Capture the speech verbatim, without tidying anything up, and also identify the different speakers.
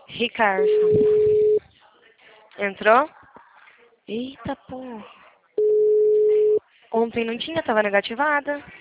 Speaker 1: Ricardo. Entrou? Eita, pô. Ontem não tinha, tava negativada.